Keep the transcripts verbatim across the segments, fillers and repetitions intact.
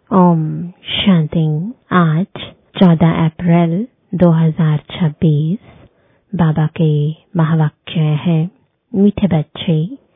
ओम शांति। आज चौदह अप्रैल दो हज़ार छब्बीस। बाबा के महावाक्य है, मीठे बच्चे,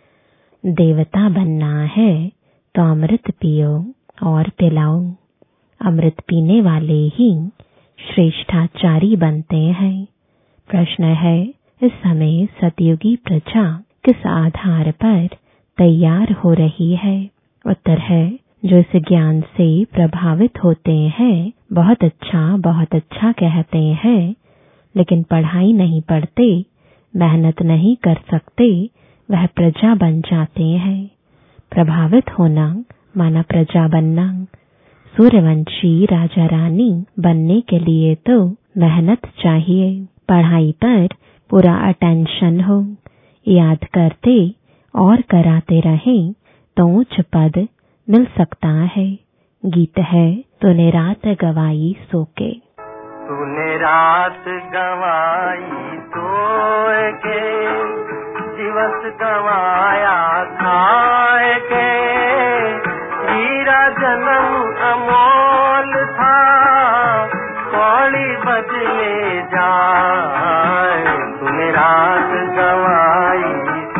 देवता बनना है तो अमृत पियो और पिलाओ। अमृत पीने वाले ही श्रेष्ठाचारी बनते हैं। प्रश्न है, इस समय सतयुगी प्रजा किस आधार पर तैयार हो रही है? उत्तर है, जो इस ज्ञान से प्रभावित होते हैं बहुत अच्छा बहुत अच्छा कहते हैं, लेकिन पढ़ाई नहीं पढ़ते, मेहनत नहीं कर सकते, वह प्रजा बन जाते हैं। प्रभावित होना माना प्रजा बनना। सूर्यवंशी राजा रानी बनने के लिए तो मेहनत चाहिए। पढ़ाई पर पूरा अटेंशन हो, याद करते और कराते रहें तो उच्च पद मिल सकता है। गीत है, तूने रात गवाई सो के। तूने रात गवाई सोए के, दिवस गवाया खाए के। हीरा जन्म अमोल था, कौड़ी बदले जाए। तूने रात गवाई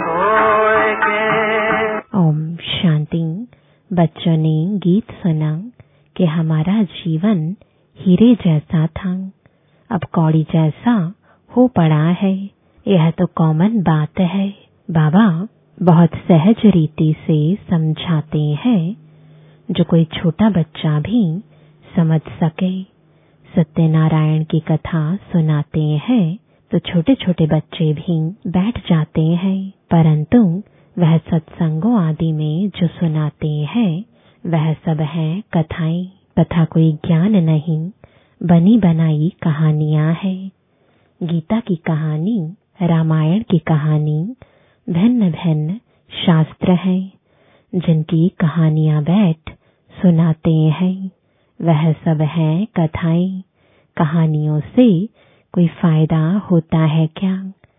सोए के। ओम शांति। बच्चों ने गीत सुना कि हमारा जीवन हीरे जैसा था, अब कौड़ी जैसा हो पड़ा है। यह तो कॉमन बात है। बाबा बहुत सहज रीति से समझाते हैं, जो कोई छोटा बच्चा भी समझ सके। सत्यनारायण की कथा सुनाते हैं तो छोटे छोटे बच्चे भी बैठ जाते हैं, परंतु वह सत्संगों आदि में जो सुनाते हैं वह सब है कथाएं। कथा कोई ज्ञान नहीं, बनी बनाई कहानियां हैं। गीता की कहानी, रामायण की कहानी, भिन्न भिन्न शास्त्र हैं जिनकी कहानियां बैठ सुनाते हैं, वह सब है कथाएं। कहानियों से कोई फायदा होता है क्या?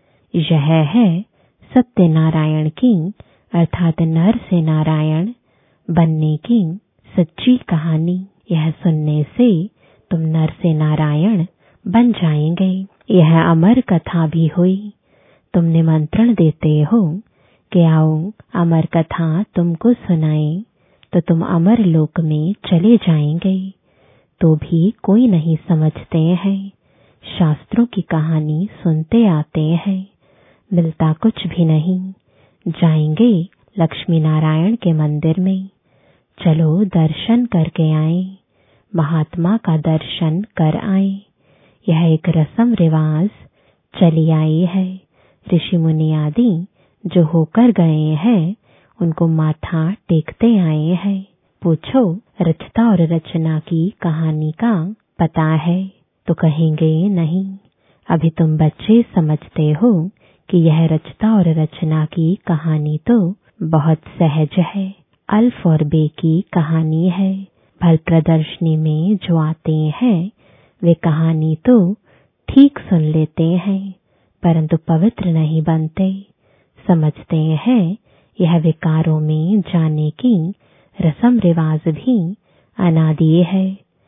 यह है सत्यनारायण की अर्थात नर से नारायण बनने की सच्ची कहानी। यह सुनने से तुम नर से नारायण बन जाएंगे। यह अमर कथा भी हुई। तुम निमंत्रण देते हो कि आओ अमर कथा तुमको सुनाए, तो तुम अमर लोक में चले जाएंगे। तो भी कोई नहीं समझते हैं। शास्त्रों की कहानी सुनते आते हैं, मिलता कुछ भी नहीं। जाएंगे लक्ष्मी नारायण के मंदिर में, चलो दर्शन करके आए, महात्मा का दर्शन कर आए। यह एक रस्म रिवाज चली आई है। ऋषि मुनि आदि जो होकर गए हैं उनको माथा टेकते आए हैं। पूछो, रचता और रचना की कहानी का पता है? तो कहेंगे नहीं। अभी तुम बच्चे समझते हो कि यह रचता और रचना की कहानी तो बहुत सहज है। अल्फ और बे की कहानी है। फल प्रदर्शनी में जो आते हैं वे कहानी तो ठीक सुन लेते हैं, परंतु पवित्र नहीं बनते। समझते हैं यह विकारों में जाने की रस्म रिवाज भी अनादि है।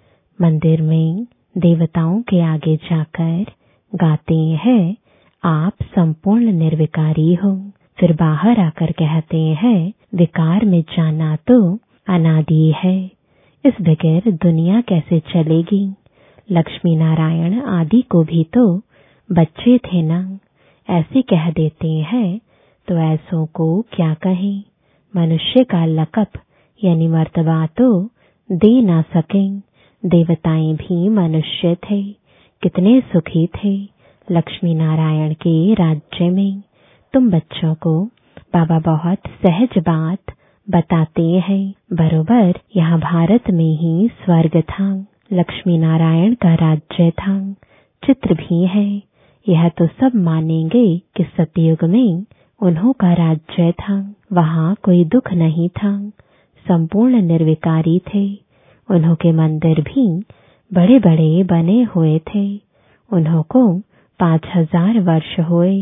मंदिर में देवताओं के आगे जाकर गाते हैं, आप संपूर्ण निर्विकारी हो। फिर बाहर आकर कहते हैं, विकार में जाना तो अनादि है। इस बगैर दुनिया कैसे चलेगी? लक्ष्मी नारायण आदि को भी तो बच्चे थे ना। ऐसे कह देते हैं तो ऐसों को क्या कहें? मनुष्य का लकब यानी मर्तबा तो दे ना सकें। देवताएं भी मनुष्य थे, कितने सुखी थे लक्ष्मी नारायण के राज्य में। तुम बच्चों को बाबा बहुत सहज बात बताते हैं। बरोबर यहाँ भारत में ही स्वर्ग था, लक्ष्मी नारायण का राज्य था, चित्र भी है। यह तो सब मानेंगे कि सतयुग में उन्हों का राज्य था। वहाँ कोई दुख नहीं था, संपूर्ण निर्विकारी थे। उन्हों के मंदिर भी बड़े बड़े बने हुए थे। उन्हों को पांच हजार वर्ष हुए।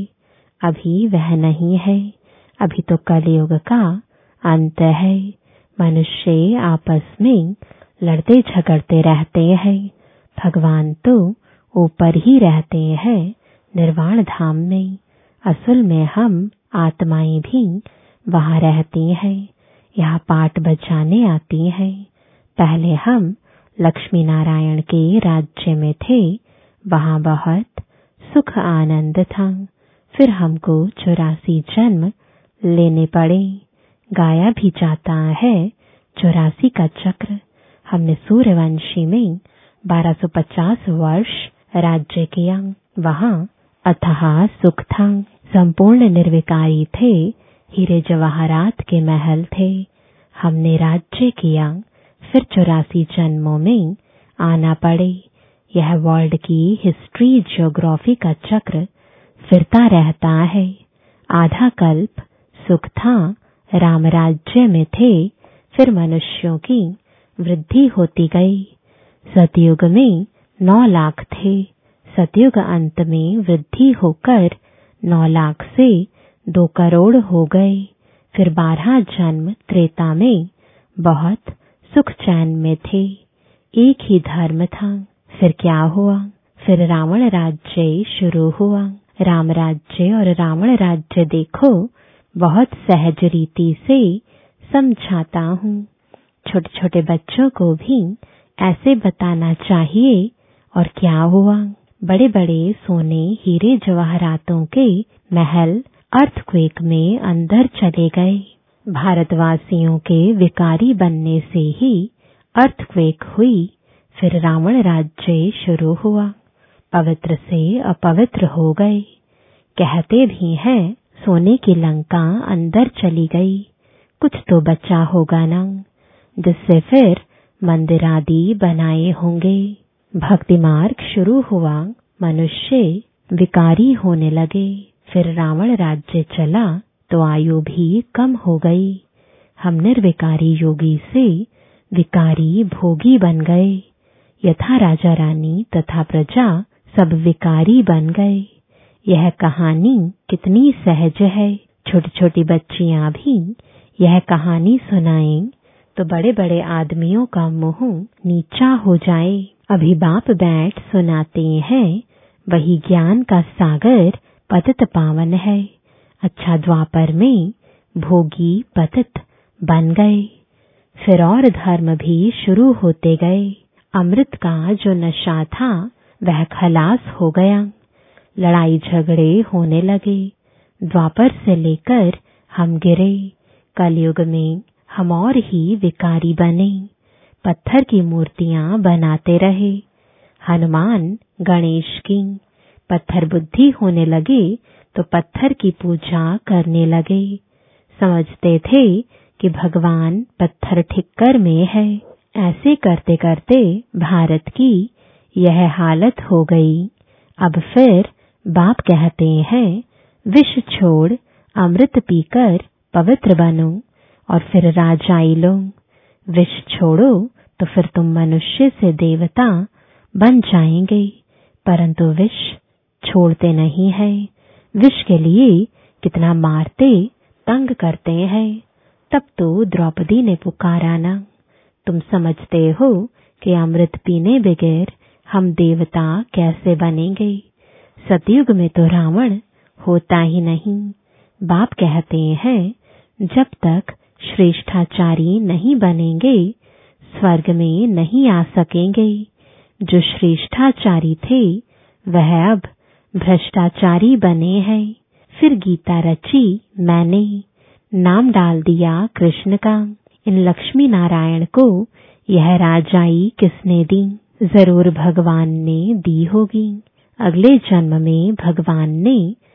अभी वह नहीं है। अभी तो कलयुग का अंत है। मनुष्य आपस में लड़ते झगड़ते रहते हैं। भगवान तो ऊपर ही रहते हैं निर्वाण धाम में। असल में हम आत्माएं भी वहां रहती हैं, यहाँ पाठ बजाने आती हैं। पहले हम लक्ष्मी नारायण के राज्य में थे, वहां बहुत सुख आनंद था। फिर हमको चौरासी जन्म लेने पड़े। गाया भी जाता है चौरासी का चक्र। हमने सूर्यवंशी में बारह सौ पचास वर्ष राज्य किया। वहां अथाह सुख था, संपूर्ण निर्विकारी थे, हीरे जवाहरात के महल थे। हमने राज्य किया, फिर चौरासी जन्मों में आना पड़े। यह वर्ल्ड की हिस्ट्री ज्योग्राफी का चक्र फिरता रहता है। आधा कल्प सुख था, राम राज्य में थे, फिर मनुष्यों की वृद्धि होती गई। सतयुग में नौ लाख थे, सतयुग अंत में वृद्धि होकर नौ लाख से दो करोड़ हो गए। फिर बारह जन्म त्रेता में बहुत सुख चैन में थे, एक ही धर्म था। फिर क्या हुआ? फिर रावण राज्य शुरू हुआ। राम राज्य और रावण राज्य देखो, बहुत सहज रीति से समझाता हूँ। छोटे छोटे बच्चों को भी ऐसे बताना चाहिए। और क्या हुआ? बड़े बड़े सोने हीरे जवाहरातों के महल अर्थक्वेक में अंदर चले गए। भारतवासियों के विकारी बनने से ही अर्थक्वेक हुई। फिर रावण राज्य शुरू हुआ, पवित्र से अपवित्र हो गए। कहते भी हैं सोने की लंका अंदर चली गई, कुछ तो बचा होगा ना, जिससे फिर मंदिर आदि बनाए होंगे। भक्ति मार्ग शुरू हुआ, मनुष्य विकारी होने लगे। फिर रावण राज्य चला तो आयु भी कम हो गई। हम निर्विकारी योगी से विकारी भोगी बन गए। यथा राजा रानी तथा प्रजा सब विकारी बन गए। यह कहानी कितनी सहज है। छोटी छोटी बच्चियां भी यह कहानी सुनाएं तो बड़े बड़े आदमियों का मुंह नीचा हो जाए। अभी बाप बैठ सुनाते हैं, वही ज्ञान का सागर पतित पावन है। अच्छा द्वापर में भोगी पतित बन गए। फिर और धर्म भी शुरू होते गए। अमृत का जो नशा था वह खलास हो गया। लड़ाई झगड़े होने लगे। द्वापर से लेकर हम गिरे। कलयुग में हम और ही विकारी बने। पत्थर की मूर्तियां बनाते रहे। हनुमान गणेश की पत्थर बुद्धि होने लगे तो पत्थर की पूजा करने लगे। समझते थे कि भगवान पत्थर ठिक्कर में है। ऐसे करते करते भारत की यह हालत हो गई। अब फिर बाप कहते हैं, विष छोड़ अमृत पीकर पवित्र बनो और फिर राजाई लो। विष छोड़ो तो फिर तुम मनुष्य से देवता बन जाएंगे, परंतु विष छोड़ते नहीं है। विष के लिए कितना मारते तंग करते हैं। तब तो द्रौपदी ने पुकारा ना, तुम समझते हो कि अमृत पीने बगैर हम देवता कैसे बनेंगे। सतयुग में तो रावण होता ही नहीं। बाप कहते हैं, जब तक श्रेष्ठाचारी नहीं बनेंगे स्वर्ग में नहीं आ सकेंगे। जो श्रेष्ठाचारी थे वह अब भ्रष्टाचारी बने हैं। फिर गीता रची मैंने, नाम डाल दिया कृष्ण का। इन लक्ष्मी नारायण को यह राजाई किसने दी? जरूर भगवान ने दी होगी। अगले जन्म में भगवान ने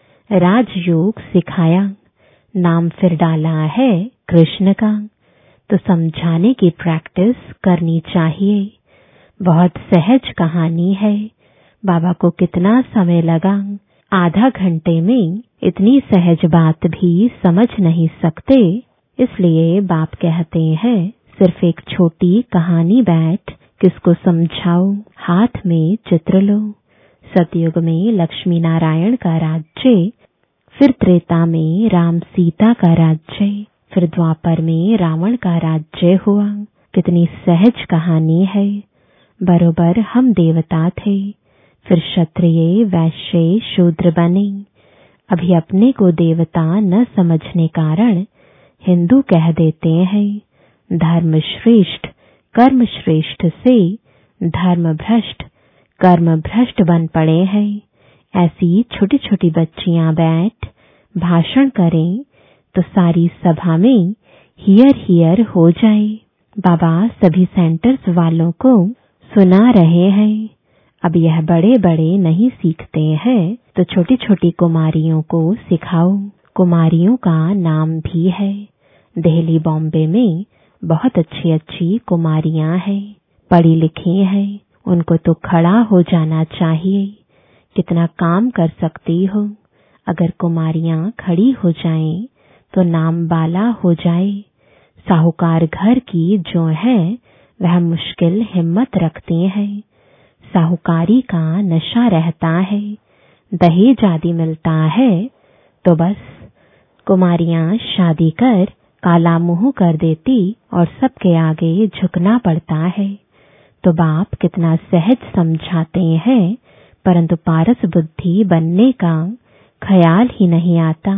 राजयोग सिखाया, नाम फिर डाला है कृष्ण का। तो समझाने की प्रैक्टिस करनी चाहिए। बहुत सहज कहानी है। बाबा को कितना समय लगा, आधा घंटे में इतनी सहज बात भी समझ नहीं सकते। इसलिए बाप कहते हैं, सिर्फ एक छोटी कहानी बैठ किसको समझाओ, हाथ में चित्र लो। सतयुग में लक्ष्मी नारायण का राज्य, फिर त्रेता में राम सीता का राज्य, फिर द्वापर में रावण का राज्य हुआ। कितनी सहज कहानी है। बरोबर हम देवता थे, फिर क्षत्रिय वैश्य शूद्र बने। अभी अपने को देवता न समझने कारण हिंदू कह देते हैं। धर्म श्रेष्ठ कर्म श्रेष्ठ से धर्म भ्रष्ट कर्म भ्रष्ट बन पड़े हैं। ऐसी छोटी छोटी बच्चियां बैठ भाषण करें तो सारी सभा में हियर हियर हो जाए। बाबा सभी सेंटर्स वालों को सुना रहे हैं। अब यह बड़े बड़े नहीं सीखते हैं तो छोटी छोटी कुमारियों को सिखाओ। कुमारियों का नाम भी है। दिल्ली बॉम्बे में बहुत अच्छी अच्छी कुमारियां हैं, पढ़ी लिखी हैं। उनको तो खड़ा हो जाना चाहिए। कितना काम कर सकती हो। अगर कुमारियां खड़ी हो जाएं तो नाम बाला हो जाए। साहूकार घर की जो है वह मुश्किल हिम्मत रखते हैं। साहूकारी का नशा रहता है, दहेज आदि मिलता है तो बस कुमारियां शादी कर काला मुंह कर देती और सबके आगे झुकना पड़ता है। तो बाप कितना सहज समझाते हैं, परंतु पारस बुद्धि बनने का ख्याल ही नहीं आता।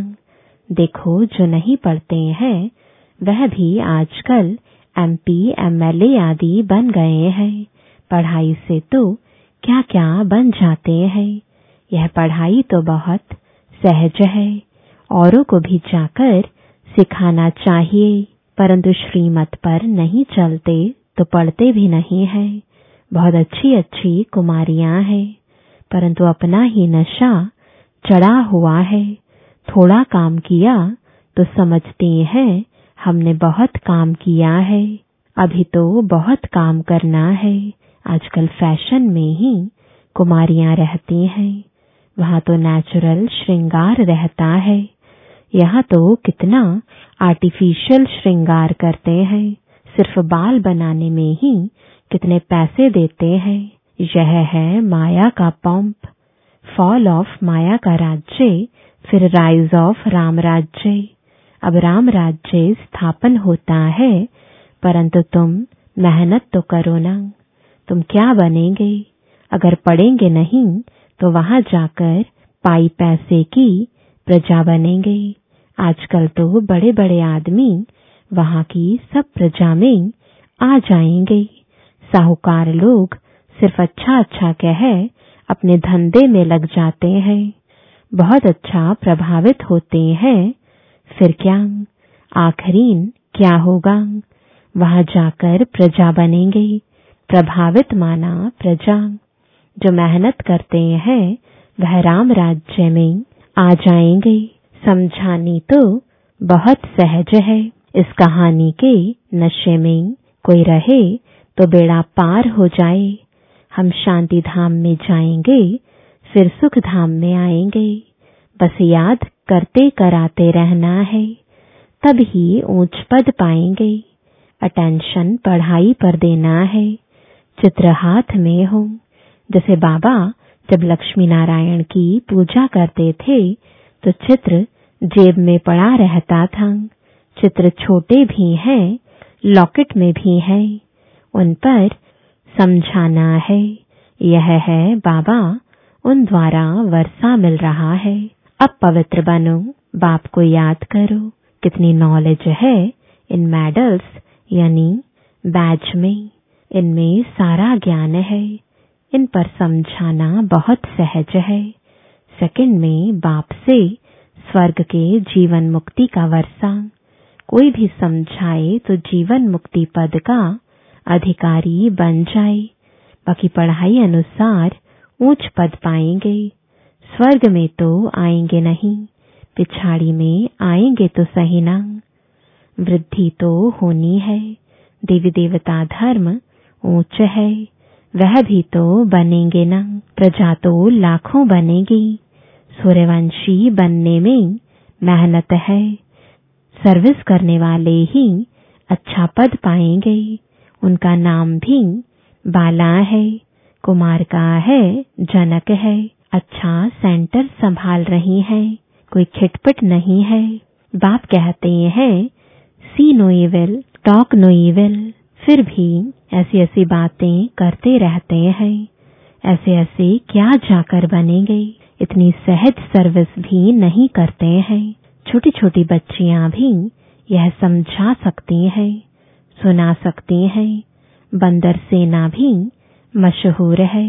देखो जो नहीं पढ़ते हैं वह भी आजकल एमपी एमएलए आदि बन गए हैं। पढ़ाई से तो क्या क्या बन जाते हैं। यह पढ़ाई तो बहुत सहज है, औरों को भी जाकर सिखाना चाहिए, परंतु श्रीमत पर नहीं चलते तो पढ़ते भी नहीं है। बहुत अच्छी अच्छी कुमारियां हैं, परंतु अपना ही नशा चढ़ा हुआ है। थोड़ा काम किया तो समझते हैं हमने बहुत काम किया है, अभी तो बहुत काम करना है। आजकल फैशन में ही कुमारियां रहती हैं। वहां तो नेचुरल श्रृंगार रहता है, यहाँ तो कितना आर्टिफिशियल श्रृंगार करते हैं। सिर्फ बाल बनाने में ही कितने पैसे देते हैं। यह है माया का पंप। फॉल ऑफ माया का राज्य, फिर राइज ऑफ राम राज्य। अब राम राज्य स्थापन होता है, परंतु तुम मेहनत तो करो ना। तुम क्या बनेंगे? अगर पढ़ेंगे नहीं तो वहां जाकर पाई पैसे की प्रजा बनेंगे। आजकल तो बड़े बड़े आदमी वहां की सब प्रजा में आ जाएंगे। साहूकार लोग सिर्फ अच्छा अच्छा कह अपने धंधे में लग जाते हैं, बहुत अच्छा प्रभावित होते हैं। फिर क्या आखिरीन क्या होगा? वहां जाकर प्रजा बनेंगे। प्रभावित माना प्रजा। जो मेहनत करते हैं वह राम राज्य में आ जाएंगे। समझानी तो बहुत सहज है। इस कहानी के नशे में कोई रहे तो बेड़ा पार हो जाए। हम शांति धाम में जाएंगे, फिर सुख धाम में आएंगे। बस याद करते कराते रहना है, तब ही ऊंच पद पाएंगे। अटेंशन पढ़ाई पर देना है, चित्र हाथ में हो। जैसे बाबा जब लक्ष्मी नारायण की पूजा करते थे तो चित्र जेब में पड़ा रहता था। चित्र छोटे भी हैं, लॉकेट में भी है, उन पर समझाना है। यह है बाबा उन द्वारा वर्षा मिल रहा है। अब पवित्र बनो, बाप को याद करो। कितनी नॉलेज है इन मेडल्स यानी बैज में। इनमें सारा ज्ञान है, इन पर समझाना बहुत सहज है। सेकंड में बाप से स्वर्ग के जीवन मुक्ति का वर्षा। कोई भी समझाए तो जीवन मुक्ति पद का अधिकारी बन जाए। बाकी पढ़ाई अनुसार ऊंच पद पाएंगे। स्वर्ग में तो आएंगे नहीं, पिछाड़ी में आएंगे तो सही ना। वृद्धि तो होनी है। देवी देवता धर्म ऊंच है, वह भी तो बनेंगे ना। प्रजा तो लाखों बनेगी। सूर्यवंशी बनने में मेहनत है। सर्विस करने वाले ही अच्छा पद पाएंगे। उनका नाम भी बाला है, कुमार का है, जनक है। अच्छा सेंटर संभाल रही है, कोई खिटपिट नहीं है। बाप कहते हैं see no evil, talk no evil, फिर भी ऐसी ऐसी बातें करते रहते हैं। ऐसे ऐसे क्या जाकर बनेंगे, इतनी सहज सर्विस भी नहीं करते हैं। छोटी छोटी बच्चियां भी यह समझा सकती हैं, सुना सकती हैं। बंदर सेना भी मशहूर है।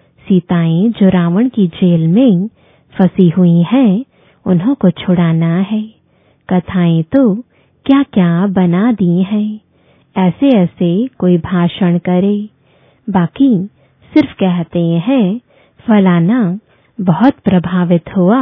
सीताएं जो रावण की जेल में फंसी हुई हैं, उन्हों को छुड़ाना है। कथाएं तो क्या क्या बना दी हैं। ऐसे ऐसे कोई भाषण करे, बाकी सिर्फ कहते हैं फलाना बहुत प्रभावित हुआ,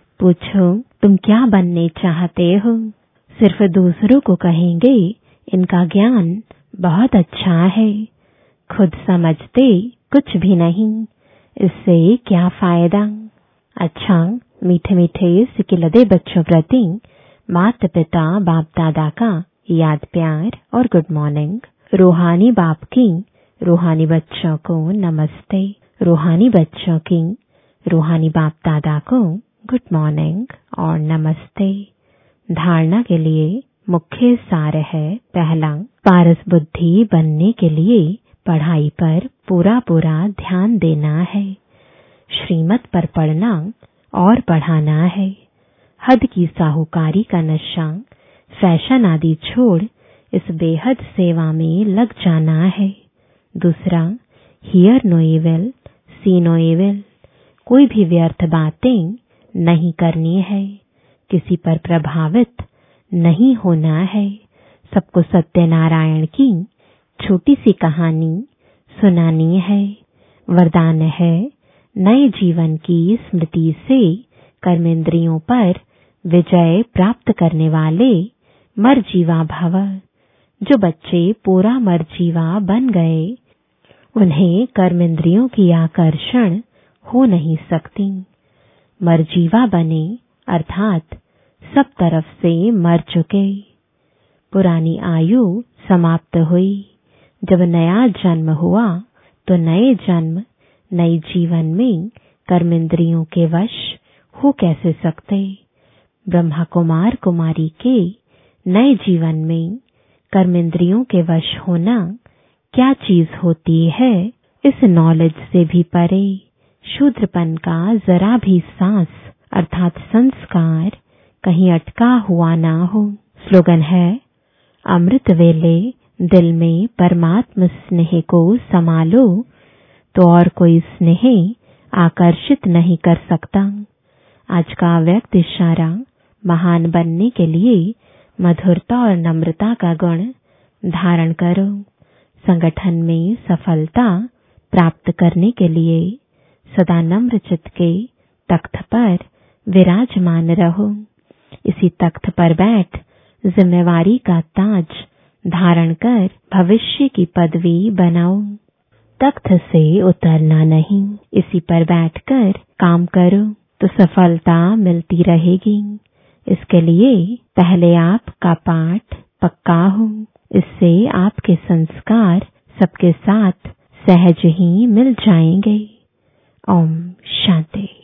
पूछो तुम क्या बनने चाहते हो। सिर्फ दूसरों को कहेंगे इनका ज्ञान बहुत अच्छा है, खुद समझते कुछ भी नहीं, इससे क्या फायदा। अच्छा, मीठे मीठे सिकिलदे बच्चों प्रति माता पिता बाप दादा का याद प्यार और गुड मॉर्निंग। रूहानी बाप की रूहानी बच्चों को नमस्ते। रूहानी बच्चों की रूहानी बाप दादा को गुड मॉर्निंग और नमस्ते। धारणा के लिए मुख्य सार है, पहला, पारस बुद्धि बनने के लिए पढ़ाई पर पूरा पूरा ध्यान देना है। श्रीमत पर पढ़ना और पढ़ाना है। हद की साहूकारी का नशा, फैशन आदि छोड़ इस बेहद सेवा में लग जाना है। दूसरा, hear no evil, see no evil, कोई भी व्यर्थ बातें नहीं करनी है। किसी पर प्रभावित नहीं होना है। सबको सत्यनारायण की छोटी सी कहानी सुनानी है। वरदान है, नए जीवन की स्मृति से कर्मेंद्रियों पर विजय प्राप्त करने वाले मरजीवा भव। जो बच्चे पूरा मरजीवा बन गए, उन्हें कर्मेंद्रियों की आकर्षण हो नहीं सकती। मरजीवा बने अर्थात सब तरफ से मर चुके। पुरानी आयु समाप्त हुई। जब नया जन्म हुआ तो नए जन्म नए जीवन में कर्मेंद्रियों के वश हो कैसे सकते। ब्रह्मा कुमार कुमारी के नए जीवन में कर्मेंद्रियों के वश होना क्या चीज होती है, इस नॉलेज से भी परे शूद्रपन का जरा भी सांस अर्थात संस्कार कहीं अटका हुआ ना हो। स्लोगन है, अमृत वेले दिल में परमात्म स्नेह को संभालो तो और कोई स्नेह आकर्षित नहीं कर सकता। आज का व्यक्त इशारा, महान बनने के लिए मधुरता और नम्रता का गुण धारण करो। संगठन में सफलता प्राप्त करने के लिए सदा नम्र चित्त के तख्त पर विराजमान रहो। इसी तख्त पर बैठ जिम्मेवारी का ताज धारण कर भविष्य की पदवी बनाओ। तख्त से उतरना नहीं, इसी पर बैठकर काम करो तो सफलता मिलती रहेगी। इसके लिए पहले आपका पाठ पक्का हो, इससे आपके संस्कार सबके साथ सहज ही मिल जाएंगे। ओम शांति।